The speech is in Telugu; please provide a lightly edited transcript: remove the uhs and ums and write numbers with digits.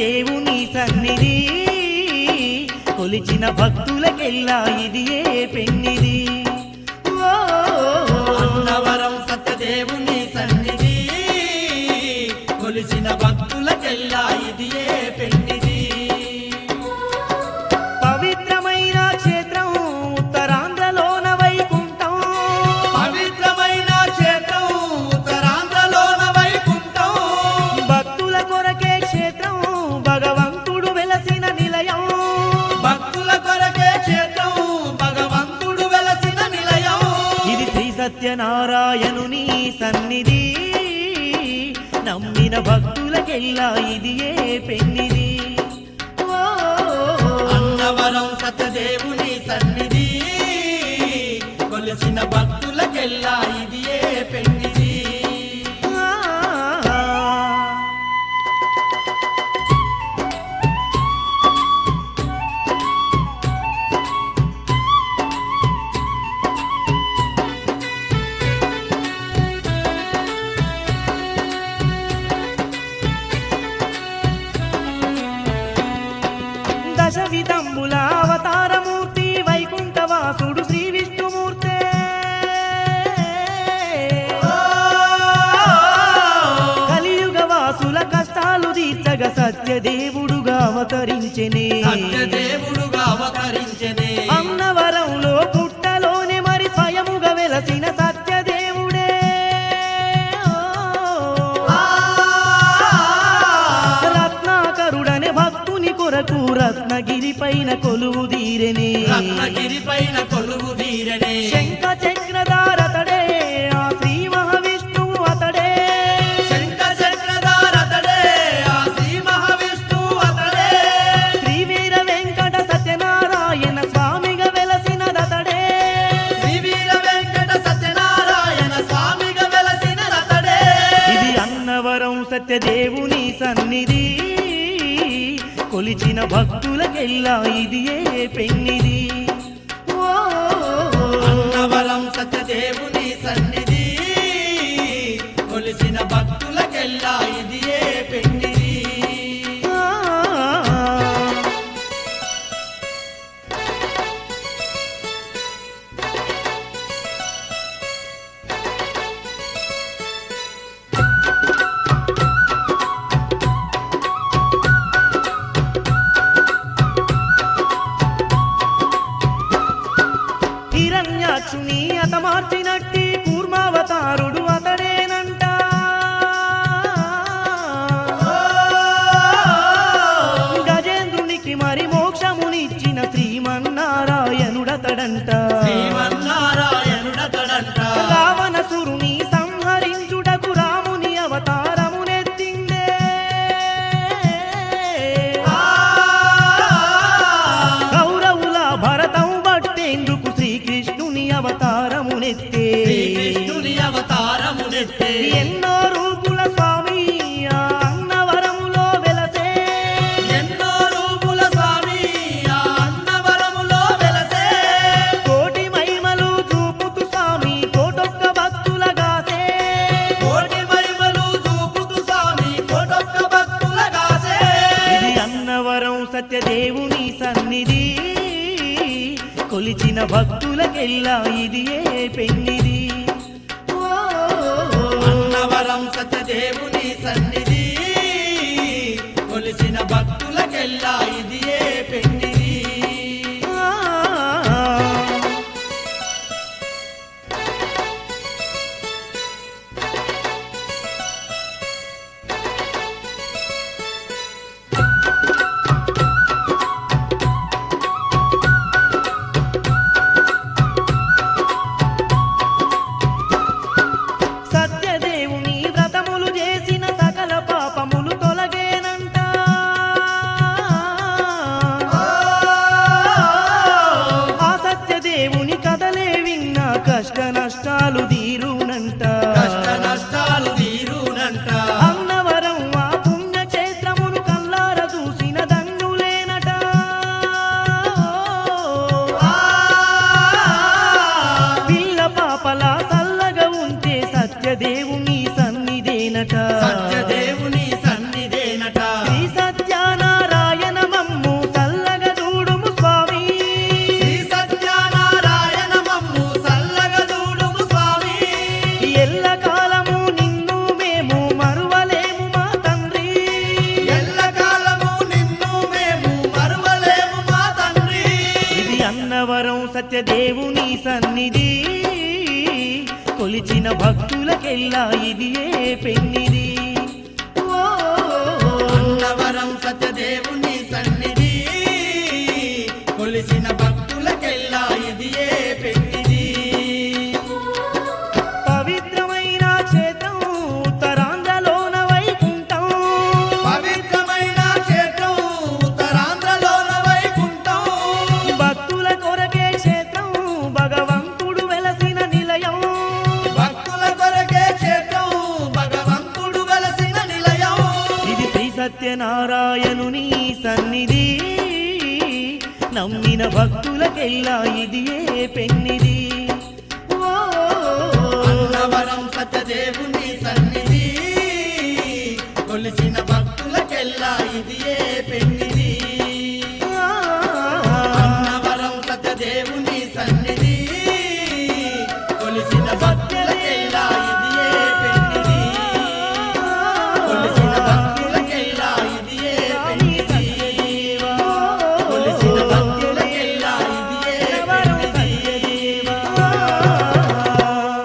సత్యదేవుని సన్నిధి కొలిచిన భక్తులకెల్లా ఇది ఏ పెన్నిది అన్నవరం సత్యదేవుని సన్నిధి కొలిచిన భక్తులకెల్లా ఇది ఏ పెన్నిది పవిత్రమైన క్షేత్రం ఉత్తరాంధ్రలోన వైకుంఠం పవిత్రమైన క్షేత్రం ఉత్తరాంధ్రలోన వైకుంఠం భక్తుల కొరకే క్షేత్రం భగవంతుడు వెలసిన నిలయం భక్తుల కొరకే క్షేత్రం భగవంతుడు వెలసిన నిలయం ఇది శ్రీ సత్యనారాయణుని సన్నిధి నమ్మిన భక్తులకెల్లా ఇది ఏ పెన్నిది అన్నవరం సత్యదేవుని సన్నిధి కొలిసిన భక్తులకెల్లా ఇది ఏ పెన్నిది దశవిధంబుల అవతారమూర్తి వైకుంఠవాసుడు శ్రీ విష్ణుమూర్తే కలియుగ వాసుల కష్టాలు తీర్చగ సత్యదేవుడుగా అవతరించెనే సత్యదేవుడుగా అవతరించెనే అన్నవరంలో పుట్టలోనే మరి స్వయముగా వెలసిన సత్యదేవుడే రత్నాకరుడనే భక్తుని కొరకు రత్నగిరి పైన కొలువు తీరెనే రత్నగిరి పైన కొలువు తీరనే శంఖ చక్రధారతడే ఆ శ్రీ మహావిష్ణువు అతడే శంఖ చక్రధారతడే ఆ శ్రీ మహావిష్ణువు అతడే శ్రీ వీర వెంకట సత్యనారాయణ స్వామిగా వెలసినదతడే శ్రీ వీర వెంకట సత్యనారాయణ స్వామిగా వెలసినదతడే ఇది అన్నవరం సత్యదేవుని సన్నిధి కొలిచిన భక్తులకెల్లా ఇది ఏ పెన్నిది అన్నవరం సత్యదేవుని సన్నిధి కొలిసిన భక్తులకెల్లా ఇది ఏ పెన్నిది హిరణ్యాక్షుని అతమార్చినట్టి కూర్మావతారుడు అతడేనంట గజేంద్రునికి మరి మోక్షమునిచ్చిన శ్రీమన్నారాయణుడతడంట శ్రీమన్నారాయణుడతడంట రావణసురుని సంహరించుటకు రాముని అవతారమునెత్తిందే కౌరవుల భరతం బట్టేందుకు శ్రీకృష్ణుని అవతారమునెత్తే శ్రీకృష్ణుని అవతారమునెత్తే ఎన్నో రూపుల స్వామి ఆ అన్నవరములో వెలసే ఎన్నో రూపుల స్వామి ఆ అన్నవరములో వెలసే కోటి మహిమలు చూపుతూ స్వామి కోటొక్క భక్తులగాసే కోటి మహిమలు చూపుతూ స్వామి కోటొక్క భక్తులగాసే ఇది అన్నవరం సత్యదేవుని సన్నిధి కొలిచిన భక్తులకెల్లా ఇది ఏ పెన్నిది అన్నవరం సత్యదేవుని సన్నిధి కొలిసిన భక్తులకెల్లా ఇది ఏ పెన్నిది సత్యదేవుని వ్రతములు చేసిన సకల పాపములు తొలగేనంట ఆ సత్యదేవుని కథలే విన్న కష్ట నష్టాలు తీరునంట కష్ట నష్టాలు తీరునంట అన్నవరం ఆ పుణ్యక్షేత్రమును కల్లార చూసిన ధన్యులేనట పిల్ల పాపల సల్లగా ఉంటే సత్యదేవుని సన్నిధేనట సత్యదేవుని సన్నిధేనట శ్రీ సత్యాన సత్యదేవుని సన్నిధి కొలిచిన భక్తులకెల్లా ఇదియే పెన్నిది ఓ అన్నవరం సత్యదేవుని సన్నిధి కొలిసిన భక్తులకెల్లా ఇదియే పెన్నిది పవిత్రమైన క్షేత్రం ఉత్తరాంధ్రలోన వైకుంఠం పవిత్రమైన క్షేత్రం ఉత్తరాంధ్రలోన వైకుంఠం భక్తుల కొరకే క్షేత్రం భగవంతుడు వెలసిన నిలయం భక్తుల కొరకే క్షేత్రం భగవంతుడు వెలసిన నిలయం ఇది శ్రీ సత్యనారాయణుని సన్నిధి నమ్మిన భక్తులకెల్లా ఇదియే పెన్నిది